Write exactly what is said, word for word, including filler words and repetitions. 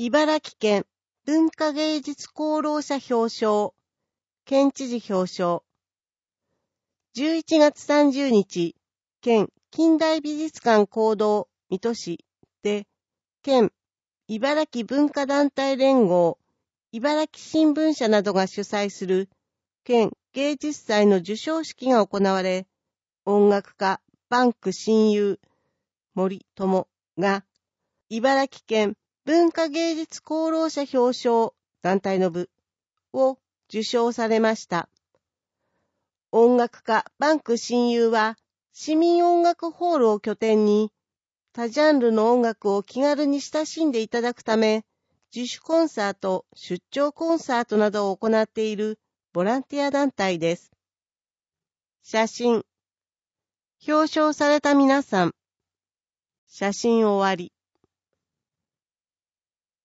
茨城県文化芸術功労者表彰、県知事表彰。じゅういちがつさんじゅうにち、県近代美術館講堂水戸市で、県茨城文化団体連合、茨城新聞社などが主催する県芸術祭の授賞式が行われ、音楽家バンク親友森友が茨城県文化芸術功労者表彰団体の部を受賞されました。音楽家バンク親友は市民音楽ホールを拠点に多ジャンルの音楽を気軽に親しんでいただくため、自主コンサート、出張コンサートなどを行っているボランティア団体です。写真。表彰された皆さん。写真終わり。